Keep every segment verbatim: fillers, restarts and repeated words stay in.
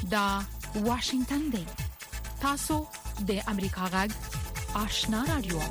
دا واشنگتن دی. تاسو د امریکا غږ آشنا رادیو.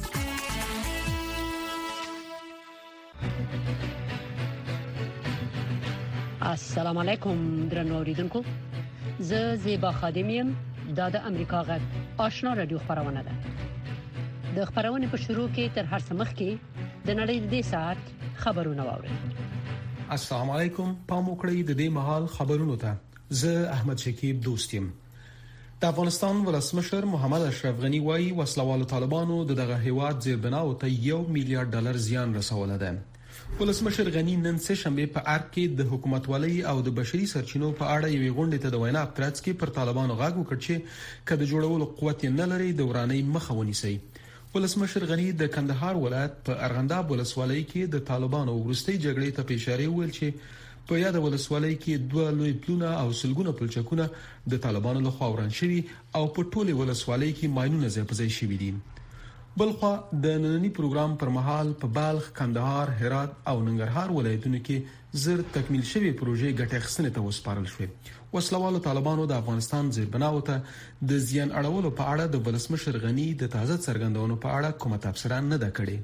السلام علیکم درنو اوریدونکو. زه زیبا خادمیم. دا د امریکا غږ آشنا رادیو خبرونه ده. د خبرونې په شروع کې تر هر څه مخکې د نړۍ د ساعت خبرونه واورئ. السلام علیکم. پام وکړئ د دې مهال خبرونو ته. زه احمد شکیب دوستیم. د افغانستان ولسمشر محمد اشرف غنی وايي وسلوالو طالبانو دغه هیواد زیربناو ته یو میلیارډ ډالر زیان رسولی دی. ولسمشر غنی نن سه شنبه په ارګ کې د حکومتولۍ او د بشري سرچینو په اړه یوې غونډې ته د وینا پرڅ کې پر طالبانو غږ وکړ چې کله جوړولو قوت نه لري د ورانۍ مخه ونیسي. ولسمشر غنی د کندهار ولایت په ارغنداب ولسوالۍ کې د طالبانو ورستۍ جګړې ته اشاره وکړه چې په یاد ولسوالۍ کې دوه لوی پلونه او سلګونه پلچکونه د طالبانو لخوا وران شوي او په ټوله ولسوالۍ کې ماينونه ځای په ځای شوي دي. بلخو د نننی پروګرام پر مهال په بالغ، کندهار، هرات او ننګرهار ولایتونو کې زر تکمیل شوی پروژې ګټه اخیستنې ته وسپارل شوې. وسلوالو طالبانو د افغانستان زیربناو ته د زیان اړولو په اړه د ولسمشر غنی د تازه څرګندونو په اړه کومه تبصره نه ده کړې.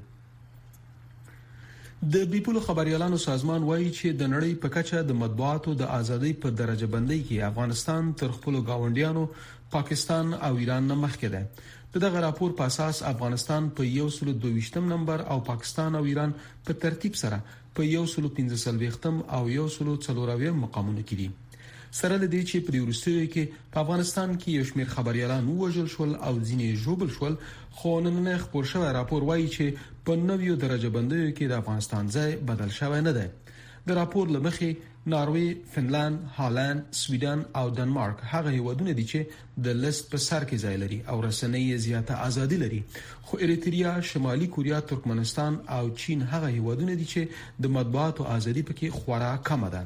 د بیپولو خبريالانو سازمان وایي چې د نړۍ په کچه د مطبوعاتو د ازادۍ په درجه بندۍ کې افغانستان تر خپل گاونډیانو پاکستان او ایران نه مخکې ده. دغه راپور په اساس افغانستان په یو سل دویشتم نمبر او پاکستان او ایران په ترتیب سره په یو سل پنځه څلوېښتم او یو سل څلورویم مقامونو کې دي. سره له دې چې په وروستیو کې په افغانستان کې یو شمېر خبريالان وژل شول او ځینې ژوبل شول، خو نن خبر شوی راپور وایي چې په نویو درجه بندیو کې د افغانستان ځای بدل شوی نه دی. د راپور لمخې ناروی، فنلند، هالند، سویډن او ډنمارک هغه هیوادونه دي چې د لیست په سر کې ځای لري او رسنۍ زیاته ازادي لري، خو اریتریا، شمالي کوریا، ترکمنستان او چین هغه هیوادونه دي چې د مطبوعاتو ازادي پکې خورا کم ده.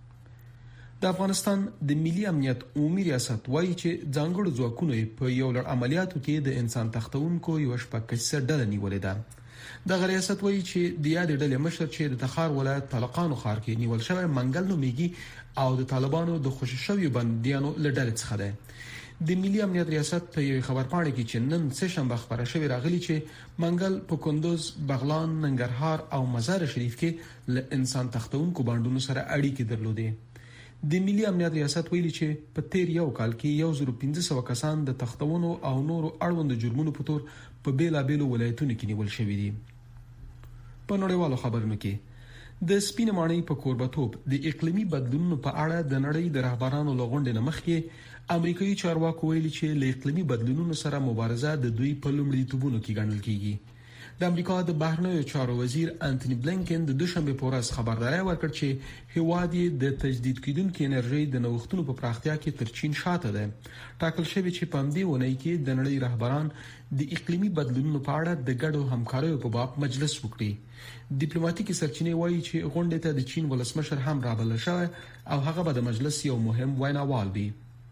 د افغانستان د ملي امنیت عمومي ریاست وایي چې ځانګړو ځواکونو په یو لړ عملیاتو کې د انسان تختونکو یو شپږکسه ډله نیولې ده. د ریاست وایي چې د یاد ډلې مشر چې د تخار ولایت طلقانو ښار کې نیول شوی منګل نومیږي او د طالبانو د خوششوي بنديانو لړل څخه ده. د ملي امنیت ریاست په یو خبرپاڼه کې چې نن سه شنبه خبره شوې راغلي چې منګل په کندوز، بغلان، ننګرهار او مزار شریف کې له انسان تختونکو باندونو سره اړیکې درلودې. د ملي امنیت ریاست ویلي چې په تیر یو کال کې یو زر پنځه سوه کسان د تختونو او نورو اړوند جرمونو په تور په بیلا بیلو ولایتونو کې نیول شوي دي. په نړیوالو خبرونو کې د سپینې ماڼۍ په کوربتوب د اقلیمي بدلونونو په اړه د نړۍ د رهبرانو لغونډې نه مخکې امریکایي چارواکو ویلي چې له اقلیمي بدلونونو سره مبارزه د دوی په لومړیتوبونو کې ګڼل کیږي. د امریکا د بهرنیو چارو وزیر انټونی بلینکن د دوشنبه په ورځ خبرداري ورکړه چې هیواد یې د تجدید کیدونکو انرژي د نوښتونو په پراختیا کې تر چین شاته ده. ټاکل شوی چې په دې ونې کې د نړۍ رهبران د اقلیمي بدلونونو په اړه د ګډو همکاریو په باب مجلس وکړي. ډیپلوماټیکي سرچینې وایي چې غونډه ته د چین ولسمشر هم رابلل شوی او هغه به د مجلس یو مهم ویناوال وي.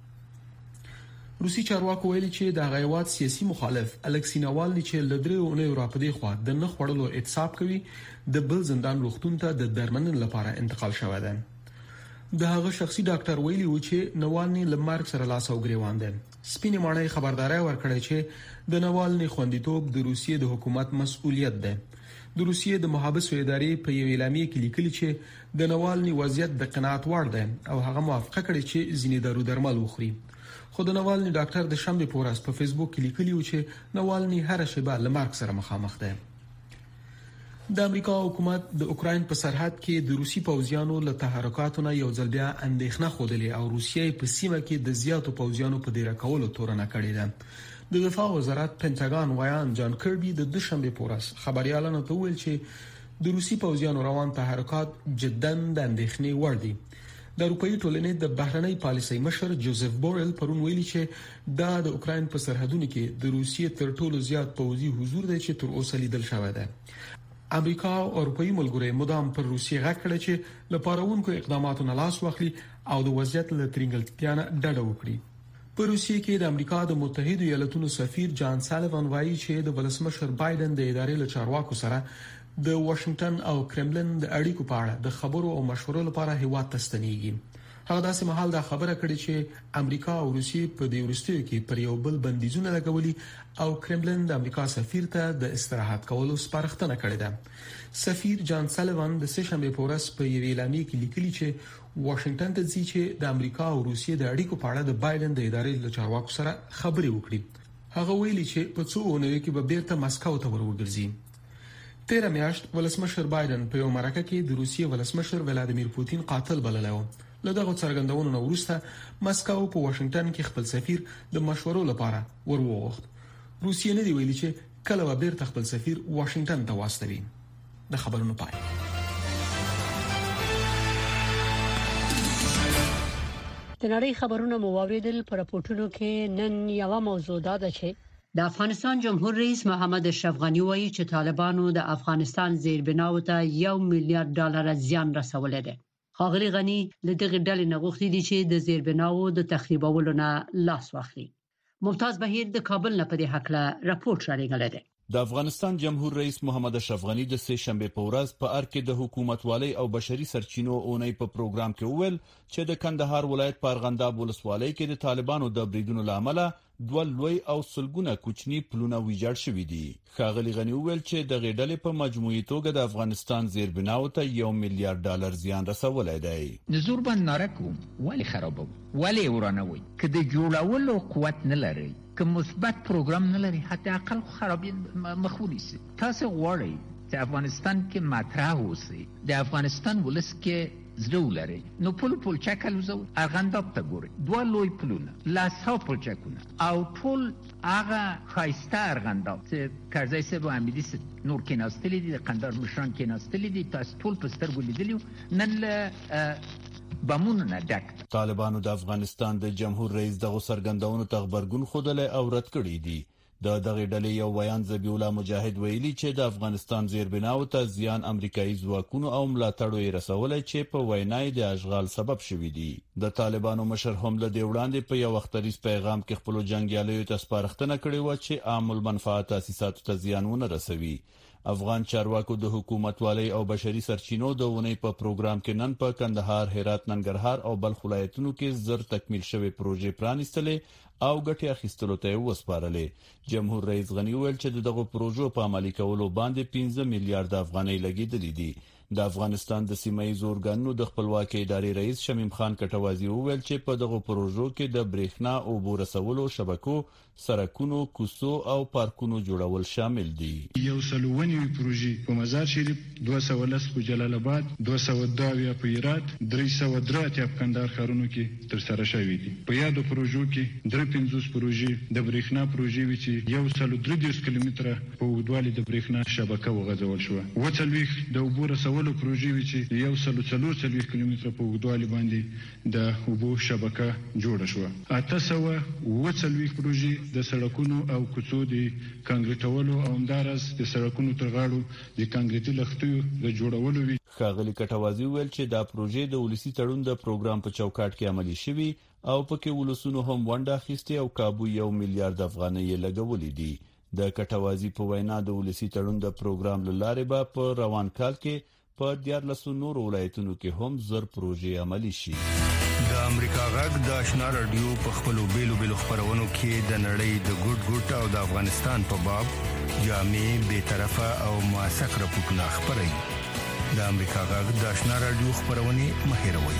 روسي چارواکو ویلي چې د غیوات سیاسي مخالف الکسی ناوالني چې لدرې اونۍ راپدې خو د نخ وړلو اعتصاب کوي د بل زندان روغتون ته د درملنې لپاره انتقال شوی دی. د هغه شخصي ډاکټر ویلي و چې ناوالني لمرګ سره لاس او ګریوان دی. سپینې ماڼۍ خبرداري ورکړه چې د ناوالني خوندیتوب د روسیې د حکومت مسؤلیت ده. د روسیې د محابسو ادارې په یو اعلامیه کې لیکلي چې د ناوالني وضعیت د قناعت وړ دی او هغه موافقه کړې چې ځینې دارو درمل وخوري. خو د ناوالني ډاکټر د شنبه په ورځ په فیسبوک کې لیکلی و چې ناوالني هر شیبه لمرګ سره مخامخ ده. د امریکا حکومت د اوکراین په سرحد کې د روسي پوځیانو له تحرکاتو نه یو ځل بیا اندېښنه خوده او روسیې په سیمه کې د زیاتو پوځیانو په ډیره کولو تورنه کړې ده. د دفاع وزارت پنټاګان وایان جان کربي د دوشنبه په ورځ خبريالانو ته ویل چې د روسي پوځیانو روان تحرکات جداً د اندېښنې وړ دي. د اروپאי ټولنې د بهرنۍ پالیسۍ مشر جوزف بورل پرون ویلي چې دا د اوکراین په سرحدونو کې د روسیې تر ټولو زیات پوځي حضور دی چې تر اوسه لیدل شوی دی. امریکا او اروپאי ملګري مدام پر روسیې غږ کړی چې لپارونکو اقداماتو نه لاس واخلي او د وضعیت له ترنګلتیا نه ډډه وکړي. په روسیې کې د امریکا د متحده ایالاتونو سفیر جان سالیوان وایي چې د ولسمشر بایدن د ادارې له چارواکو سره د واشنگټن او کرملین د اړیکو په اړه د خبرو او مشورو لپاره هیواد ته ستنیږي. هغه داسې مهال دا خبره کړې چې امریکا او روسیې په دې ورستیو کې پر یو بل بندیزونه لګولي او کرملن د امریکا سفیر ته د استراحت کولو سپارښتنه کړې ده. سفیر جان سالیوان د سه شنبه په ورځ په یوې اعلامیه کې لیکلي چې واشنگټن ته ځي چې د امریکا او روسیې د اړیکو په اړه د بایدن د ادارې له چارواکو سره خبرې وکړي. هغه ویلي چې په څو اونیو کې به بیرته مسکو ته ورورګرځي. تیر میاشت ولسمشر بایدن په یو مرکه کې د روسیې ولسمشر ولادیمیر پوتین قاتل بللی و. له دغه څرګندونو وروسته مسکو په واشنگټن کې خپل سفیر د مشورو لپاره ورغوښت. روسیې نه دی ویلي چې کله به بیرته خپل سفیر واشنگټن ته واستوي. د خبرونو پای. د نړۍ خبرونه مو واوریدل. په راپورټونو کې نن یو موضوع ده چې د افغانستان جمهور رئیس محمد اشرف غنی وایي چې طالبانو د افغانستان زیربناو ته یو میلیارډ ډالر زیان رسولی دی. ښاغلي غنی له دغه ډلې نه غوښتي دي چې د زیربناو د تخریبولو نه لاس واخلي. ممتاز بهیر د کابل نه په دې حق له راپورټ را لېږلی دی. د افغانستان جمهور رئیس محمد اشرف غنی د سه شنبه په ورځ په ار کې د حکومتوالي او بشري سرچینو اونۍ په پروګرام کې وویل چې د کندهار ولایت په ارغنداب ولسوالۍ کې د طالبانو د بریدونو لامل دوه لوی او سلګونه کوچني پلونه ویجاړ شوي دي. ښاغلي غنی وویل چې د غېډلې په مجموعي توګه د افغانستان زیربناو ته یو میلیارډ ډالر زیان رسولی دی. نزور باندې نارکو ولی خرابو ولی ورانوي که د جوړولو قوت نه لري که مثبت پروګرام نه لري حتی اقل خرابې مخونی سي. تاسو غواړئ چې افغانستان کې مطرح اوسئ د افغانستان ولس کې زړه ولري نو پل پل چکل وزو ارغنداب ته ګوري دوه لوی پلونه لاسو پل چکونه او ټول هغه خایسته ارغنداب چې کرزی صاحب او امیدي صاحب نور کې ناستلي دي د قندهار مشران کې ناستلي دي تاسو ټول په سترګو لیدلی نن له بمونو نه ډک. طالبانو د افغانستان د جمهور رئیس دغه سرګندونو ته خبرګون خوده او رد کړی دي. د دغه ډلې یو بیان ذبیح الله مجاهد ویلي چې د افغانستان زیربناو ته زیان امریکایي ځواکونو او ملاتړو یې رسولای چې په وینای د اشغال سبب شوي دي. د طالبانو مشر هم له دې وړاندې په یو وختریز پیغام کې خپل جنگیالیو ته سپارښتنه کړې و چې عام المنفعت تاسیساتو ته زیانونه رسوي. افغان چارواکو د حکومتوالي او بشري سرچینو د ونې په پروګرام کې نن په کندهار، هرات، ننګرهار او بلخ ولایتونو کې زر تکمیل شوی پروژې پرانیستلې او ګټه اخیستلو ته وسپارلې. جمهور رئیس غنی ویل چې دغه پروژو په عملي کولو باندې پنځه میلیارډ افغانۍ لګیدلې دي. د افغانستان د سیمایي زورګانو د خپلواکۍ ادارې رئیس شمیم خان کټوازی وویل چې په دغه پروژو کې د برېښنا او اوبو رسولو شبکو، سړکونو، کوڅو او پارکونو جوړول شامل دي. یو سلوونی پروژې په مزار شریف، دوه سوه لس په جلال آباد، دوه سوه دوه په هرات، درې سوه درې په کندهار ښارونو کې تر سره شوي دي. په یادو پروژو کې درې پنځوس پروژې د برېښنا پروژې وي چې یو سل درې دېرش کیلومتره په اوږدوالي د برېښنا شبکه وغځول شوه. اووه څلوېښت د اوبو رسولو پروژې وي چې یو سل څلور څلوېښت کیلومتره په اوږدوالي باندې د اوبو شبکه جوړه شوه. اته سوه اووه څلوېښت پروژې د سړکونو او کوڅو د کانکریټولو او همداراز د سړکونو تر غاړو د کانکریټي لښتیو د جوړولو وي. ښاغلي کټوازی ویل چې دا پروژې د ولسی تړون د پروګرام په چوکاټ کې عملي شوي او پکې ولسونو هم ونډه اخیستې او کابو یو میلیارډ افغانۍ لګولې دي. د کټوازی په وینا د ولسی تړون د پروګرام لاره به په روان کال کې په دیارلسو نور ولایتونو کې هم زر پروژې عملي شي. د امریکا غږ د آشنا رادیو په خپلو بیلو بیلو خبرونو کې د نړۍ د ګوټ ګوټ او د افغانستان په باب جامع، بی‌طرفه او موثق راپورټونه خپروي. د امریکا غږ د آشنا رادیو خبرونه مه هېروئ.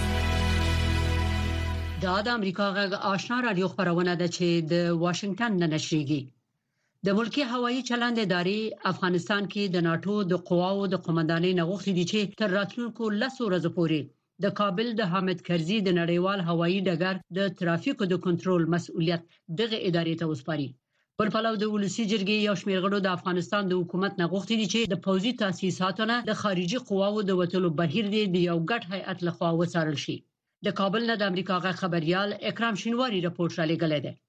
دا د امریکا غږ آشنا رادیو خبرونه ده چې د واشنگټن نه نشریږي. د ملکی هوایي چلند ادارې افغانستان کې د ناتو د قواو د قومندانۍ نه غوښتي دي چې تر راتلونکو لسو ورځې پورې د کابل د حامد کرزي د نړیوال هوایي ډګر د ترافیکو د کنټرول مسؤلیت دغه ادارې ته وسپاري. پر پلو د ولسی جرګې یو شمېر غړو د افغانستان د حکومت نه غوښتي دي چې د پوځي تاسیساتو نه د خارجي قواو د وټلو بهیر دی د یو ګډ هیئت لخوا وڅارل شي. د کابل نه د امریکا غږ خبريال اکرام شینواری راپورټ را لېږلی دی.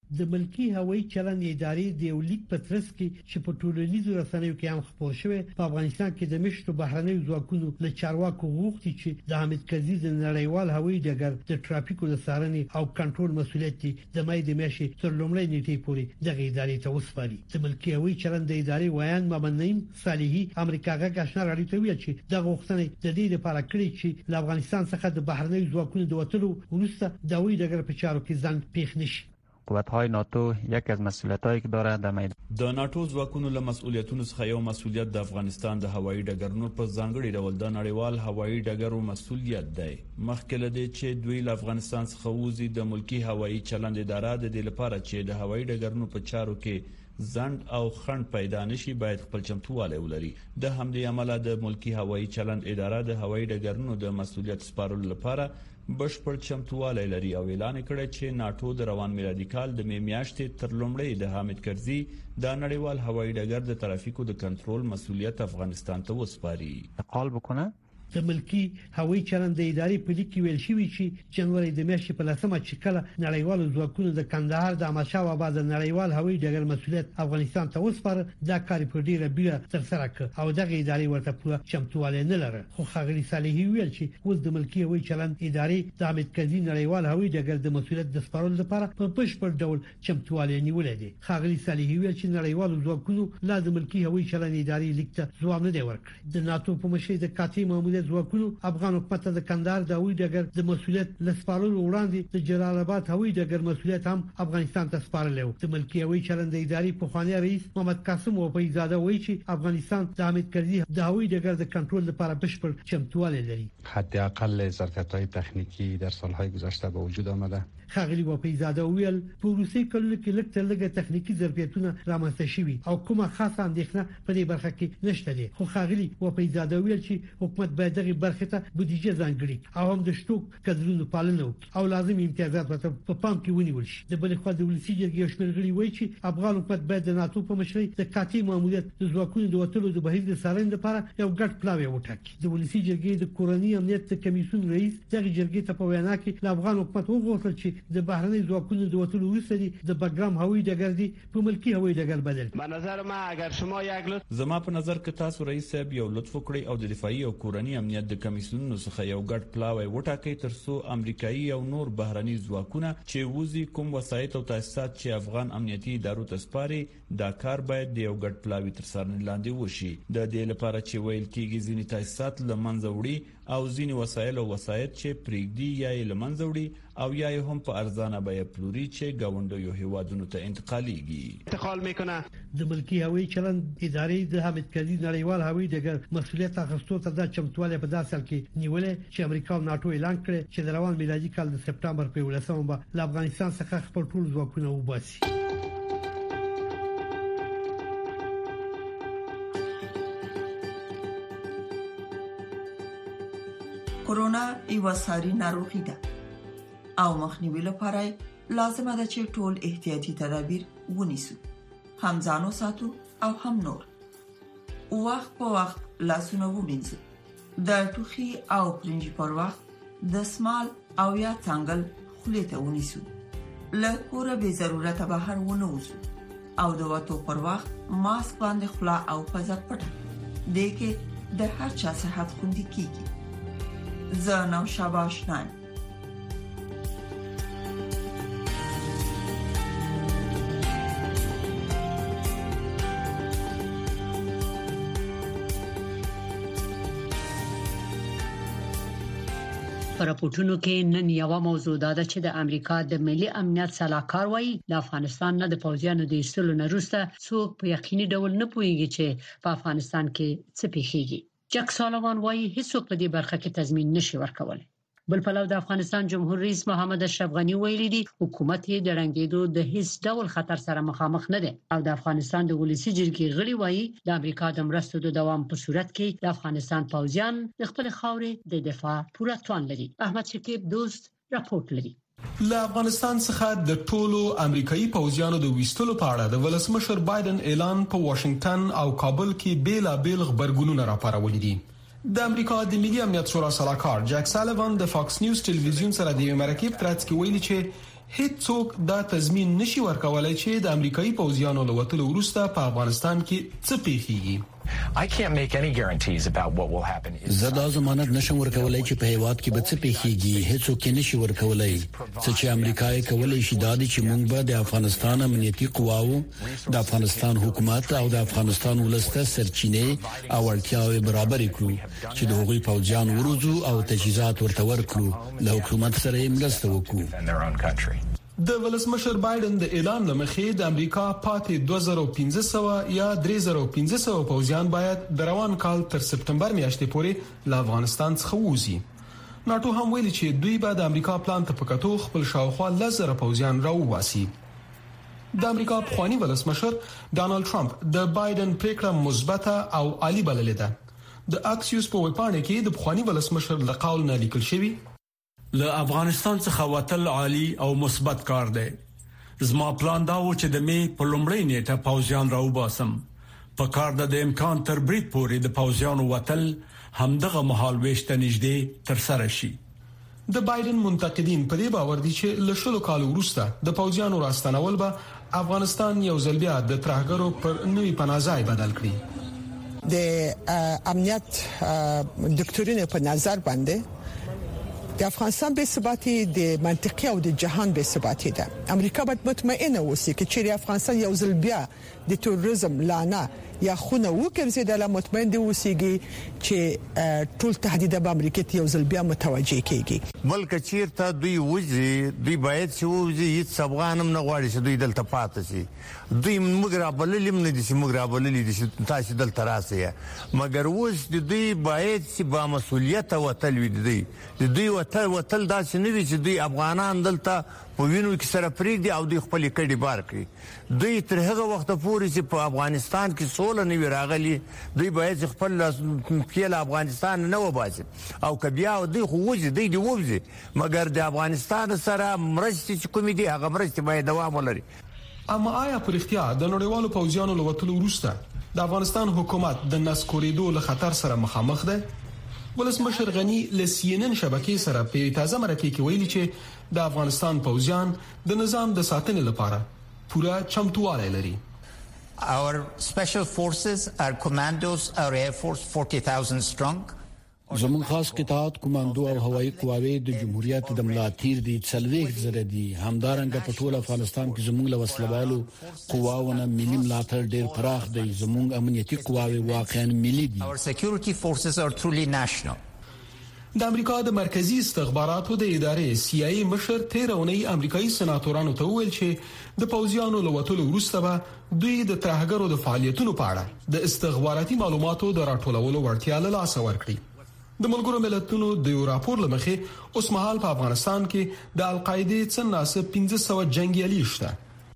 د ملکی هوایي چلند ادارې د یو لیک په ترڅ کې چې په ټولنیزو رسنیو کې هم خپور شوی په افغانستان کې د مشتو بهرنیو ځواکونو له چارواکو غوښتي چې د حامد کرزي د نړیوال هوایي ډګر د ټرافیکو د څارنې او کنټرول مسولیت د مې د میاشتې تر لومړۍ نیټې پورې دغه ادارې ته وسپاري. د ملکی هوایي چلند د ادارې ویان محمد نعیم صالحي امریکا غږ آشنا راډیو ته ویل چې د غوښتنې د دې لپاره کړی چې له افغانستان څخه د بهرنیو ځواکونو د وټلو وروسته د هوایي ډګر په چارو کې ځنډ پیښ نشي. قوت‌های ناتو یکی از مسئولیت‌هایی که داره در میدان د ناتو ځواکونو له مسؤلیتونو څخه یو مسؤلیت د افغانستان د هوایي ډګرونو په ځانګړي ډول د نړیوال هوایي ډګرو مسؤلیت دی. مخکې له دې چې دوی له افغانستان څخه وځي د ملکی هوایي چلند اداره د دې لپاره چې د هوایي ډګرونو په چارو کې ځند او خند پیدا نشي باید خپل چمتووالی ولري. د همدې عمله د ملکی هوایي چلند اداره د هوایي ډګرونو د مسؤلیت سپارلو لپاره بشپړ چمتووالی لري او اعلان کړی چې ناتو د روان میلادي کال د می میاشتې تر لومړۍ د حامد کرزي د نړیوال هوایي ډګر د ترافیکو د کنټرول مسؤلیت افغانستان ته وسپاري. قال بکنه د ملکی هوایي چلند د ادارې په لیک کې ویل شوی چې جنوري د میاشتې په لسمه چې کله نړیوال ځواکونو د کندهار د احمدشاه بابا د نړیوال هوایي ډګر مسؤلیت افغانستان ته وسپاره دا کار په ډیره بیره تر سره کړ او دغه ادارې ورته پوره چمتووالی نه لري. خو ښاغلي صالحي ویل چې اوس د ملکی هوایي چلند ادارې د حامد کرزي نړیوال هوایي ډګر د مسؤلیت د سپارلو لپاره په بشپړ ډول چمتووالی نیولې دي. ښاغلي صالحي ویل چې نړیوال ځواکونو لا د ملکی هوایي چلند ادارې لیک ته ځواب نه دی ورکړی. د ناتو په مشرۍ د کاتي ماموریت ځواکونو افغان حکومت د کندهار د هوایي ډګر د مسؤلیت لسپارلو وړاندې د جلال آباد هوایي ډګر مسؤلیت هم افغانستان ته سپارل و. د ملکی هوایي چلند ادارې په خوانی رئیس محمد قاسم وفیزاده وایي چې افغانستان د حامد کرزي د هوایي ډګر د کنټرول لپاره بشپړ چمتووالی لري. حداقل ظرفیت‌های تکنیکی در سال‌های گذشته به وجود آمده. ښاغلي وفیزاده ویل په روسي کلونو کې لږ تر لږه تخنیکی ظرفیتونه رامنځته شوي او کومه خاصه اندېښنه په دې برخه کې نشته دي. خو ښاغلي وفیزاده ویل چې حکومت باید دغه برخه ته بودیجه ځانګړي او هم د شټوک کډرونو پالنه وکړي او لازم امتیازات ورته په پام کې ونیول شي. د بل خوا د ولسی جرګې شمېر غړي وایي چې افغان حکومت باید د ناتو په مشرۍ د کاتي ماموریت د ځواکونو د وټلو د بهیر د څارنې لپاره یو ګډ پلاوی وټاکي. د ولسی جرګې د کورنۍ امنیت کمیسیون رئیس دغه جرګې ته په وینا کې د افغان حکومت وغوښتل چې د بهرنۍ ځواکونو د وټلو وروسته د بګرام هوایي ډګر دی په ملکی هوایي ډګر بدل. به نظر ما اگر شما یک لطف زما په نظر کې تاسو رئیس صاحب یو لطف وکړئ او د دفاعي او کورنۍ امنیت د کمیسیونونو څخه یو ګډ پلاوی وټاکئ ترڅو امریکایي او نور بهرني ځواکونه چې وزي کوم وسایط او تاسیسات چې افغان امنیتي ادارو ته سپاري دا کار باید د یو ګډ پلاوی تر څارنې لاندې وشي. د دې لپاره چې ویل کېږي ځینې تاسیسات له منځه وړي او ځینې وسایل او وسایط چې پریږدي یا یې له منځه وړي او یا یې هم په ارزانه بیه پلوري چې ګاونډیو هیوادونو ته انتقالیږي. انتقال میکنه. د ملکی هوایي چلند ادارې د حامد کرزي نړیوال هوایي ډګر مسؤلیت اخیستو ته د چمتووالی په داسې حال کې نیولې چې امریکا او ناتو اعلان کړی چې د روان میلادي کال د سپټمبر په یولسمه به له افغانستان څخه خپل ټول ځواکونه وباسي. کرونا یو ساري ناروغي ده او مخنیوي لپاره لازمه ده چې ټول احتیاطي تدابیر ونیسو، هم ځانو ساتو او هم نور. وخت په وخت لاسونه ومینځو، د ټوخي او پرنجي پر وخت د سمال او یا څنګل خولې ته ونیسو، له کوره به ضرورت بهر ونه وځو او د وټو پر وخت ماسک باندې خلا او پزه پټه دې کې د هر چا صحت خوندي کیږي. زنو شاباش نایم پر راپورټونو کې نن یو موضوع ده چې د امریکا د ملي امنیت صلاحکار وایي د افغانستان نه د پوځیانو د ایستلو نه وروسته څوک په یقیني ډول نه پوهیږي چې په افغانستان کې څه پیښیږي. جک سالوان وایي هیڅوک په دې برخه کې تضمین نشي ورکولای. بل پلو د افغانستان جمهور رئیس محمد اشرف غنی ویلي دی حکومت یې د رنګېدو د هیڅ ډول خطر سره مخامخ نه دی او د افغانستان د ولسی جرګې غړي وایي د امریکا د مرستو د دوام په صورت کې د افغانستان پوځیان د خپل خاورې د دفاع پوره توان لري. احمد شکیب دوست راپورټ لري. له افغانستان څخه د ټولو امریکایي پوځیانو د ویستلو په اړه د ولسمشر بایدن اعلان په واشنگټن او کابل کې بیلا بیل خبرګونونه راپارولي دي. د امریکا د ملي امنیت شورا سلاکار جک سالوان د فاکس نیوز ټلویزیون سره د مرکه په ترڅ کې ویلي چې هیڅوک دا تضمین نشي ورکولای چې د امریکایي پوځیانو له وتلو وروسته په افغانستان کې څه پیښیږي. زه دا ضمانت نشم ورکولای چې په هیواد کې به څه پیښیږي. هیڅوک نشي ورکولای. څه چې امریکا یې کولای شي دا دي چې موږ به د افغانستان امنیتي قواو، د افغانستان حکومت او د افغانستان ولسته سرچینې او اړتیاوې برابر کړو چې د هغوی پوځیان وروزو او تجهیزات ورته ورکړو. له حکومت سره یې مرسته وکړو. د ولسمشر بایدن د اعلان لمخې د امریکا پاتې دوه زره پنځه سوه یا درې زره پنځه سوه پوځیان باید د روان کال تر سپتمبر میاشتې پورې له افغانستان څخه ووځي. ناتو هم ویلي چې دوی به د امریکا پلان ته په کتو خپل شاوخوا لس زره پوځیان راوباسي. د امریکا پخوانی ولسمشر ډانلډ ټرمپ د بایدن پریکړه مثبته او عالی بللې ده. د اکسیوس په ویبپاڼه کې د پخوانی ولسمشر له قول نه لیکل شوی: له افغانستان څخه وتل عالی او مثبت کار دی. زما پلان دا و چې د می په لومړۍ نیټه پوځیان راوباسم. په کار د امکان تر برید پورې د پوځیانو وتل همدغه مهال وشته نږدې تر سره شي. د بایدن منتقدین په دې باور دي چې له شلو کالو وروسته د پوځیانو راستنول به افغانستان یو ځل بیا د ترهګرو پر نوې پناهځای بدل کړي. د امنیت دکتورینه په نظر باندې د افغانستان به ثباتي د منطقي او د جهان به ثباتي ده. امریکا باید مطمئنه اوسي چې چیرې افغانستان یو ځل بیا د تروریزم لعنه یا خونه وکړي د مطمئن دي اوسيږي چې ټول تهدیدات به امریکا ته یو ځل بیا متوجه کیږي. بلکې چیرته دوی وځي دوی باید چې وځي هیڅ افغانم نه غواړي چې دوی دلته پاتې شي. دوی موږ را بللیم نه دي چې موږ را بللې دي چې تاسو دلته راسئ، مګر اوس د دوی باید چې با مسؤلیت وتل وي. دوی د دوی وتل وتل دا چې نه وي چې دوی افغانان دلته په وینو کې سره پریږدي او دوی خپل کډي بار کړي. دوی تر هغه وخت پورې چې په افغانستان کې سوله نه وي راغلي دوی باید خپل خپل افغانستان نه وباسي او کبیا دوی خو وځي دوی دی وځي مګر د افغانستان سره مرستې چې کومې دي هغه مرستې باید دوام ولري. اما آیا پر اختیار د نړیوالو پوځیانو له وتلو وروسته د افغانستان حکومت د نسکورېدو له خطر سره مخامخ ده؟ ولسمشر غنی له سی ان ان شبکې سره په تازه مرکه کې ویلي چې د افغانستان پوځیان د نظام د ساتنې لپاره پوره چمتووالی لري. Our special forces, our commandos, our air force forty thousand strong. زمون خاص قطاعات کمانډو او هوایي قواوې د جمهوریت د ملاتیر دي څلويخ زره دي. همدارنګه په ټول افغانستان کې زمون له وسلوالو قواونه ملي ملاتړ ډېر پراخ دی. زمون امنیتي قواوې واقعا ملي دي. Our security forces are truly national. د امریکا د مرکزی استخباراتو د ادارې سی آی ای مشر تیرونی امریکایي سناتورانو ته ویل چې د پوځیانو له وتلو وروسته به دوی د ترهګرو د فعالیتونو په اړه د استخباراتي معلوماتو د راټولولو وړتیا له لاسه ورکړي. د ملګرو ملتونو د یو راپور لمخې اوس مهال په افغانستان کې د القاعده څخه ناسب پنځه سوه جنگیالي شته.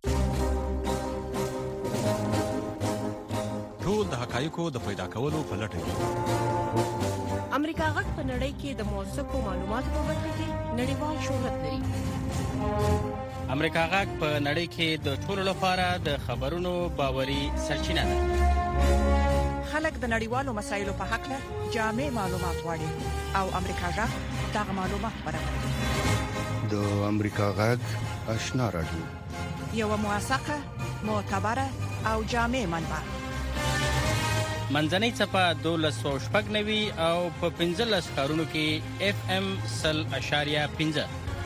ټول د حقایقو د پیدا کولو په لټه کې. امریکا غږ په نړۍ کې د موثقو معلوماتو په برخه کې نړیوال شهرت لري. امریکا غږ په نړۍ کې د ټولو لپاره د خبرونو باوري سرچینه ده. خلک د نړیوالو مسایلو په حق له جامع معلومات غواړي او امریکا غږ دغه معلومات برابروي. د امریکا غږ آشنا راډیو یو موثقه، معتبره او جامع منبع. منځنۍ صفه دولس سوه شپږ نوي او په پنځلس ښارونو کې اف ام سل اشاریه پنځه.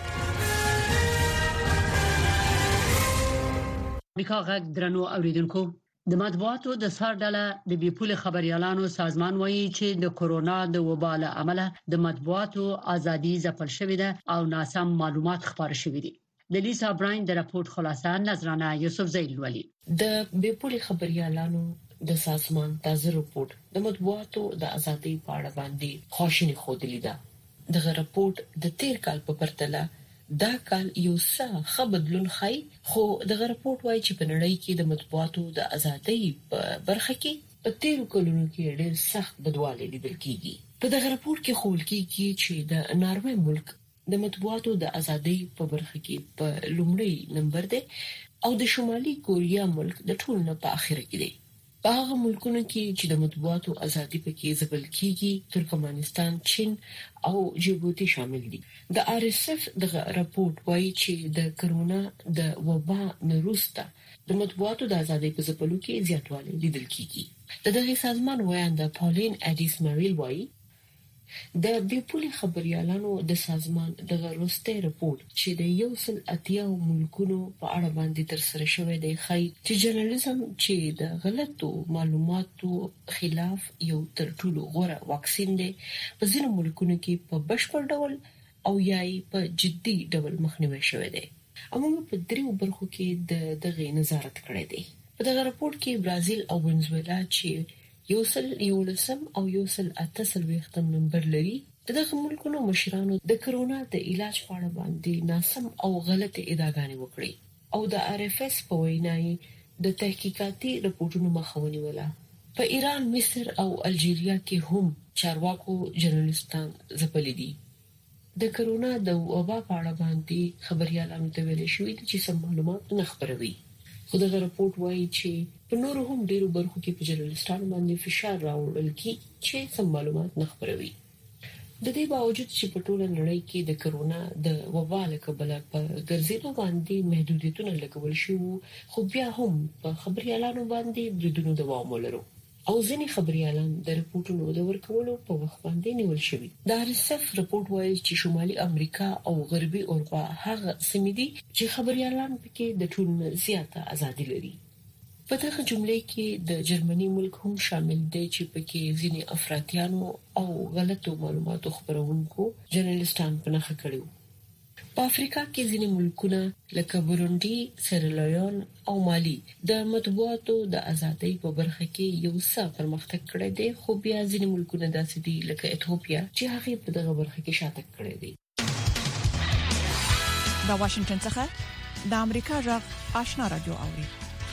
امریکا غږ درنو اوریدونکو، د مطبوعاتو د سار ډله د بیپول خبريالانو سازمان وایي چې د کورونا د وبا له امله د مطبوعاتو ازادي ځپل شوې ده او ناسم معلومات خپاره شوي دي. د لیسا براین د راپور خلاصه نظرانه یوسف زیل ولي. د بیپول خبريالانو د سازمان تازه رپورت د مطبوعاتو د ازادۍ په اړه باندې خوشنی خوده لیده. دغه رپورت د تیر کال په پرتله دا کال یو څه خبردلون خای، خو دغه رپورت وایي چې په نړۍ کې د مطبوعاتو د ازادۍ په برخه کې په تیر کلونو کې ډېر سخت بدوالی لیدل کیږي. په دغه رپورت کې ښوول کیږي چې د ناروې ملک د مطبوعاتو د ازادۍ په برخه کې په لومړی نمبر دی او د شمالي کوریا ملک د ټول نه په اخر کې دی. په هغه ملکونو کې چې د مطبوعاتو ازادي پکې ځپل کیږي ترکمنستان، چین او جیبوتي شامل دي. د آر اس اف د راپورټ وایي چې د کرونا د وبا نوروسته د مطبوعاتو د ازادۍ په ځپلو کې زیاتوالی لیدل کیږي. د دغه سازمان وایانده پاولین اډیس مریل وایي د بیپولي خبريالانو د سازمان د غروسته راپور چې د یو سل اتیا ملکونو په اړه باندې تر سره شوی دی خای چې جرنالیزم چې د غلطو معلوماتو خلاف یو تر ټولو غوره واکسین دی په ځینو ملکونو کې په بشپړ ډول او یای په جدي ډول مخنیوي شوی دی. امون په دریو برخو کې د دغه نظارت کړی دی. په دغه راپور کې برازیل او وینزویلا چې یو سل یولسم او یو سل اته وختم نمبر لري دغه ملکونو مشرانو د کرونا د علاج په اړه باندې ناسم او غلط ادعاګانې وکړي او د آر اف اس په وینای د تحقیقاتي راپورټونو مخاوني ولا. په ایران، مصر او الجیریا کې هم چارواکو جرنالستان ځپلي دي. د کرونا د وبا په اړه باندې خبريالانو ته ویل شوی چې سم معلومات نه خبروي. خو دغه راپورټ وایي چې په نورو هم ډیرو برخو کې په جرنالستانو باندې فشار راوړل کی چې سم معلومات نه خبروي. د دې باوجود چې په ټوله نړۍ کې د کرونا د وبا له کبله په ګرځېدو باندې محدودیتونه لګول شوي، خو بیا هم په خبريالانو باندې بریدونو دوام ولرو او ځینې خبريالان د راپورټونو د ورکولو په وخت باندې نیول شوي. د آر اس اف راپورټ وایي چې شمالي امریکا او غربي اروپا هغه سیمې دي چې خبريالان پکې د ټولو زیاته ازادي لري. په دغه جملې کې د جرمني ملک هم شامل دی چې پکې ځینې افراطیانو او غلطو معلوماتو خبرونکو جرنالستان په نښه کړي. په افریقا کې ځینې ملکونه لکه بورونډي، سیرالایون او مالی د مطبوعاتو د ازادۍ په برخه کې یو څه پرمختګ کړی دی، خو بیا ځینې ملکونه داسې دي لکه ایتوپیا چې هغه په دغه برخه کې شاته کړی دی. د واشنگټن څخه د امریکا غږ آشنا رادیو اوري.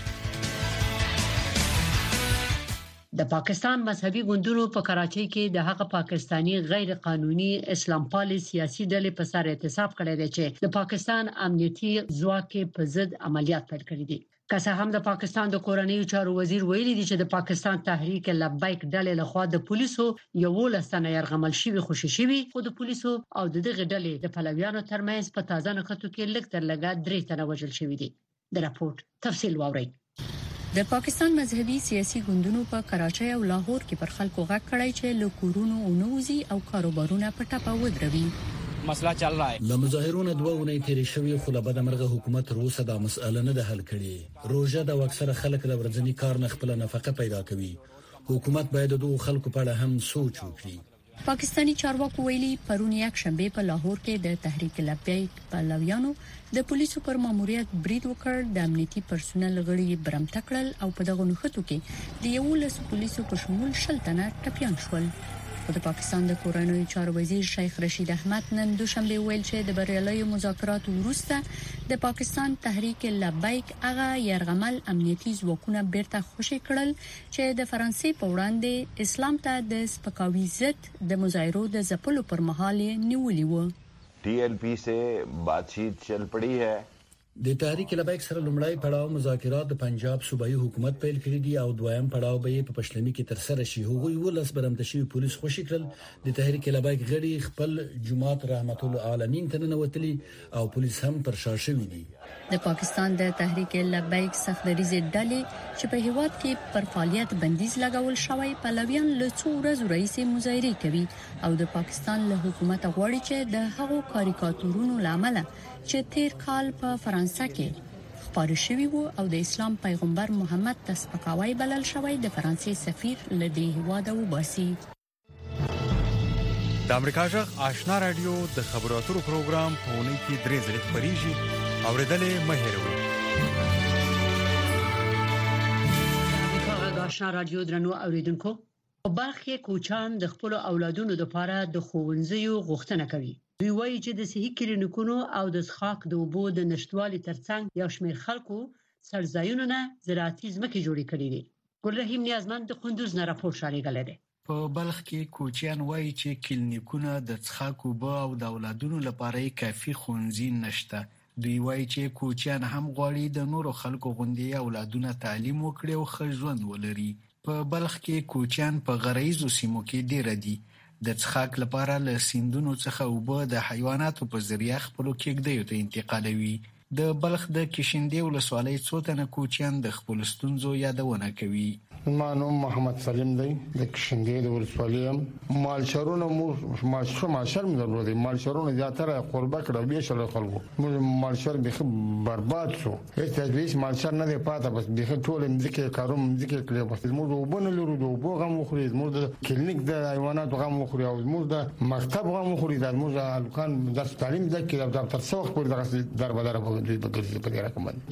د پاکستان مذهبي ګوندونو په کراچۍ کې د هغه پاکستانی غیر قانوني اسلام پالي سیاسي ډلې په سر اعتصاب کړی دی چې د پاکستان امنیتي ځواک په ضد عملیات پیل کړي دي. که څه هم د پاکستان د کورنۍ چارو وزیر ویلي دی چې د پاکستان تحریک لبیک ډلې لخوا د پولیسو یو لسنه يرغمل شوی خوشي شوی، خو د پولیسو او دغه ډلې د پلویانو ترمنځ په تازه نکتو کې لږ تر لږه درې تنه وژل شوی دي. د راپورټ تفصیل واورئ. د پاکستان مذهبي سیاسي ګوندونو په کراچۍ او لاهور کې پر خلکو غږ کړی چې له کورونو اونوزي او کاروبارونه په ټاپه ودروي. مسله چل رہا ہے. له مظاهرونو دوه ونې تیرې شوې، خو له بده مرغه حکومت روسه دا مسأله نه ده حل کړې. روزه د اکثره خلک د ورځني کار نه خپل نفقه پیدا کوي. حکومت باید د دوه خلکو په اړه هم سوچ وکړي. پاکستانی چارواکو ویلي پرون یک شنبه په لاهور کې د تحریک لبیک پلویانو د پولیسو پر ماموریت برید وکړ. د امنیتي پرسونل غړي برمته کړل او په دغه نخښتو کې د یو لس پولیسو په شمول شل تنه ټپيان شول. د پاکستان د کورنۍ چارو وزیر شیخ رشید احمد نن دوشنبه ویل چې د بریالي مذاکراتو وروسته د پاکستان تحریک لبیک هغه يرغمل امنیتي ځواکونه بیرته خوشي کړل چې د فرانسې په وړاندې اسلام ته د سپکاوي ضد د مظاهرو د ځپلو پر مهال نیولې و. T L P से बातचीत चल पड़ी है. د تحریک لبیک سره لومړی پړاو مذاکرات د پنجاب صوبایي حکومت پیل کړی دي او دویم پړاو به په پښتني کې تر سره شي. هغوی ولس برمته شي پولیس خوشی کړل. د تحریک لبیک غړي خپل جماعت رحمت العالمین ته ننوتلي او پولیس هم پر شا شوی دي. د پاکستان د تحریک لبیک سختدریزه ډلې چې په هیواد کې پر فعالیت بندیز لګول شوی پلویان له څو ورځې راهیسې مظاهره کوي او د پاکستان له حکومت غواړي چې د هغو کاریکاتورونو لامل چې تیر کال په فرانسه کې خبري شوی وو او د اسلام پیغمبر محمد تسپکاوی بلل شوی د فرانسې سفیر لدی هواده وباسي. د امریکا جغ آشنا رادیو د خبرو اترو پروګرام په اونۍ کې درې ځله خبريږي او ردلې مهیروي. امریکا جغ آشنا رادیو درنو اوریدونکو، په بلخ کې کوچان د خپل اولادونو لپاره د ښوونځیو غوښتنه کوي. دوی وایي چې د صحي کلینیکونو او د څښاک د اوبو د نشټوالي ترڅنګ یو شمېر خلکو سرځایونو نه زراعتي ځمکې جوړې کړې دي. ګل رحیم نیازمند د کندوز نه راپور شارېګل دی. په بلخ کې کوچیان وایي چې کلینیکونه د څښاک اوبو او د اولادونو لپاره کافي ښوونځي نشته. دوی وایي چې کوچیان هم غواړي د نورو خلکو غوندې اولادونه تعلیم وکړي او ښه ژوند ولري. په بلخ کې کوچیان په غرایزو سیمو کې ډیر دي. د څښاک لپاره له سیندونو څخه اوبه د حیواناتو په ذریعه خپلو کېږدیو ته انتقالوي. د بلخ د کشندې ولسوالۍ څو تنه کوچیان د خپل ستونزو یادونه کوي. ما نوم محمد سلیم دی، د کشندې د ولسوالۍ یم. مالشرونه مو ماشر ماشر مې درلودي، مالشرونه زیاتره قربه کړه به شل خلکو. مو مالشر به برباد شو، هیڅ تدریس مالشر نه دی پاته، بس به ټول مځکه کاروم مځکه کړې. بس مو وبونه لرو د وبو غم خوري، مو د کلینیک د حیوانات غم خوري، او مو د مکتب غم خوري، د مو د الکان درس تعلیم د کې د تر څو خپل درس در بدر به بګرځي په دې رقم.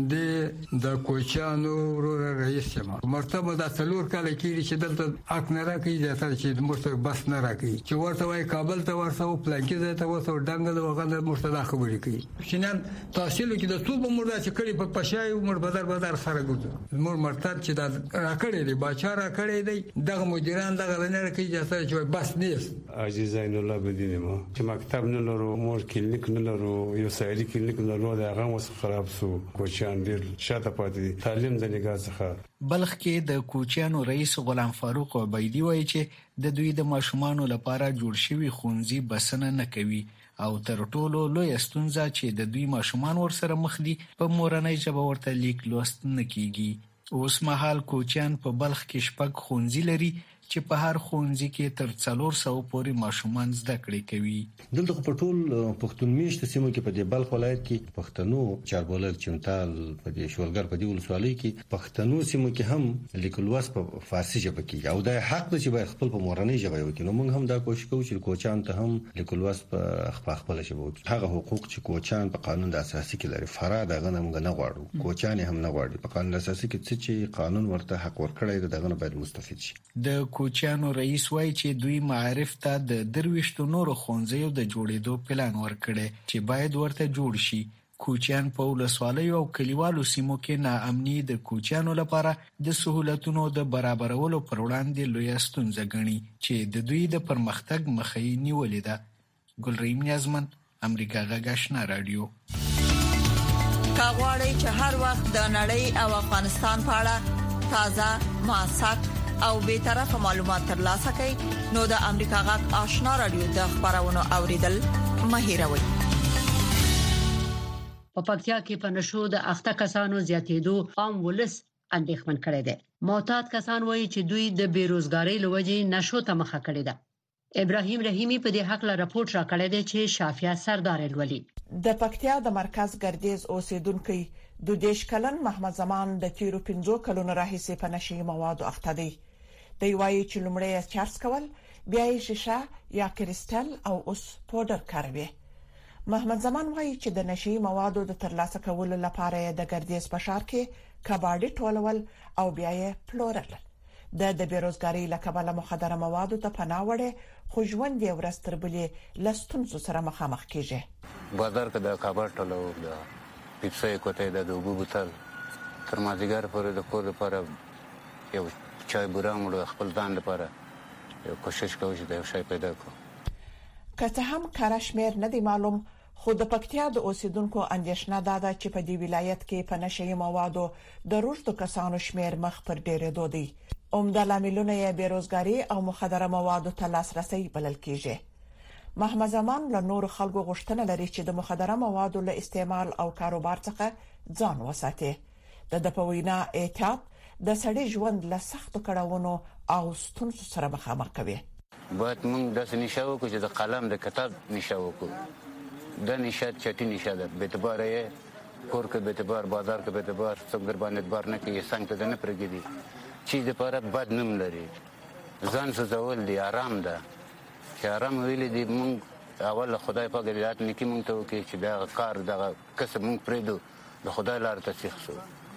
کشندې د کوچانو ورور رئیس یم. مرتبه د څلور کال کې چې دلته اک نه راکې ځاتل چې مرته بس نه راکې چې ورته وای کابل ته ورته او پلانکی ځای ته ورته ډنګ د وغند مرته خبرې کوي. شینن تحصیل کې د ټول مرده چې کړي په پښای عمر بدر بدر سره ګوت مور مرتب چې دا راکړي دی باچا راکړي دی دغه مدیران دغه نه راکې ځاتل چې بس نیست. عزیز زین الله بدینه ما چې مکتب نه لرو، مور کلینیک نه لرو، یو سایري کلینیک نه لرو، دا هغه وس خراب سو. کوچیان ډیر شاته پاتې تعلیم د نگاه څخه. بلخ کې د کوچیانو رئیس غلام فاروق عبیدی وایي چې د دوی د ماشومانو لپاره جوړ شوی ښوونځي بسنه نه کوي او تر ټولو لوی ستونزه چې د دوی ماشومان ورسره مخ دي په مورنۍ ژبه ورته لیک لوست نه کیږي. اوس مهال کوچیان په بلخ کې شپږ ښوونځي لري چې په هر ښوونځي کې تر څلور سوه پورې ماشومان زده کړې کوي. دلته په ټول پښتون میشته سیمو کې په دې بلخ ولایت کې پښتنو چاربولک چمتال په دې شولګر په دې ولسوالۍ کې پښتنو سیمو کې هم لیکل لوست په فارسي ژبه کې او دا حق دی چې باید خپل په مورنۍ ژبه وکړي. نو موږ هم دا کوشش کوو چې کوچان ته هم لیکل لوست په خپل ژبه وکړي. هغه حقوق چې کوچان په قانون د اساسي کې لري فرا دغه موږ نه غواړو، کوچان هم نه غواړي. په قانون اساسي کې چې قانون ورته حق ورکړی دی دغه باید مستفید شي. د کوچیانو رئیس وایي چې دوی معارف ته د درويشتو نورو ښوونځیو د جوړېدو پلان ورکړي چې باید ورته جوړ شي. کوچیان په ولسوالیو او کلیوالو سیمو کې ناامني د کوچیانو لپاره د سہولتونو د برابرولو پر وړاندې لوی ستونزه ګڼي چې د دوی د پرمختګ مخه یې نیولې ده. ګلریم نیازمن، امریکا غږ آشنا رادیو. کاغوري چې هر وخت د نړۍ او افغانستان په اړه تازه موثق او به طرفه معلومات ترلاسه کړئ نو د امریکا غږ آشنا رادیو د خبرونو اوریدل مهیروي. په پکتیا کې په نشو د اخته کسانو زیاتېدو عام ولس اندېښمن کړي دي. معتاد کسان وایي چې دوی د بیروزګاری لوجې نشو ته مخه کړي ده. ابراهیم رحیمی په دې حق لا راپورټ را کړی دی چې شافیا سردار الولي د پکتیا د مرکز ګردیز اوسیدونکو د دیش کلن محمد زمان د تیرو پنځو کلونو راهیسې په نشي موادو اخته دی. دی وایي چې لومړی چارج کول بیا یې شیشه یا کریستل او اوس پودر کاروي. محمد زمان وایي چې د نشي موادو د ترلاسه کولو لپاره د ګردیز په ښار کې کباړي ټولول او بیا یې پلورل. د د بیروزګاری لکبله مخدره موادو ته پناه وړي خو ژوند یې ورستر بلې لستونزو سره مخامخ کیږي. بازار کې د کباړ ټولول د پیپسي کوته د دوبو بوتل تر مازیګر پورې د کور لپاره یو چای بورامړو خپل ځان لپاره یو کوشش کوي چې دا شی پیدا کړو. که څه هم کارشمیر نه دی معلوم خو د پکتیا د اوسیدونکو اندیشنه داده چې په دې ولایت کې په نشي موادو د روزو کسانو شمیر مخ پر ډیرېدو دی. عمده لاملونه یې بیروزګاری او مخدره موادو ته لاسرسي بلل کیږي. محمد زمان له نور خلکو غوښتنه لري چې د مخدره موادو له استعمال او کاروبار څخه ځان وساتي. د د پوینا احتیاط د سړي ژوند له سختو کړهونو او ستونزو سره مخامخ کوي. باید موږ د نشاو کو چې د قلم د کتاب نشاو کو د نشاد چټي نشاده به اعتبار یې کور کې به اعتبار بازار کې به اعتبار څنګه باندې اعتبار نه کوي څنګه ته نه پرګيدي چې د لپاره بد نوم لري. ځان سوزول دی آرام ده چې آرام ویلې دی موږ اول خدای پاک دې رات نکي موږ ته وکړي چې دا کار دغه کسب موږ پرېدو د خدای لار ته سیخ شو.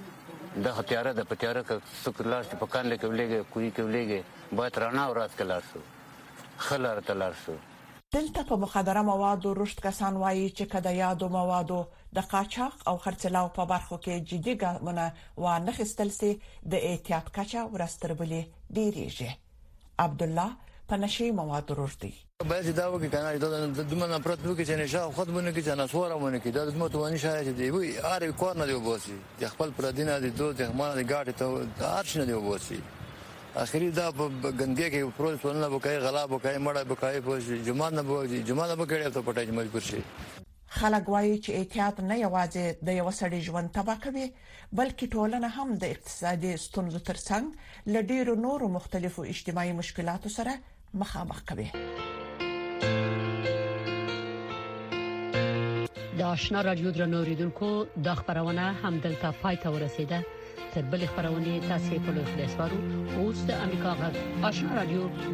د هتیاره د پتیاره ک سکلار چې په کاندې کې ولېږي کوی کې ولېږي باید رڼا او رات کې لار شو خلار ته لار شو. دلته په مخدره موادو رشد کسان وایي چې کله یادو موادو د قاچاق او خرڅلاو په برخو کې جدي ګامونه و نه خستل سي د احتیاط کچا ورستربلې ډیریږي. عبد الله په نشي مواد وروړي. باید دا وکړي کنه دا د دومره نفرت وکړي چې نشه خودونه کې چې نسوارونه کې د متوانی شای دی وي اره کور نه دی وباسي د خپل پر دینه دي دوه د خمانه د ګاډي ته ارش نه دی وباسي. اخري دا ګندګي کې پروسس ولنه وکړي غلا وکړي مړه وکړي په جمعه نه وکړي جمعه نه وکړي ته پټای مجبور شي. خلک وایي چې احتیاط نه یوازې د یو سړي ژوند تباہ کوي بلکې ټولنه هم د اقتصادي ستونزو ترڅنګ ل ډیرو نورو مختلفو اجتماعي مشکلاتو سره مخامخ کوي. د آشنا رادیو درنو اوریدونکو د خبرونه هم دلته پای ته ورسیده. تر بل خبرونه تاسو په لوي خلاصوارو اوس د امریکا غږ آشنا رادیو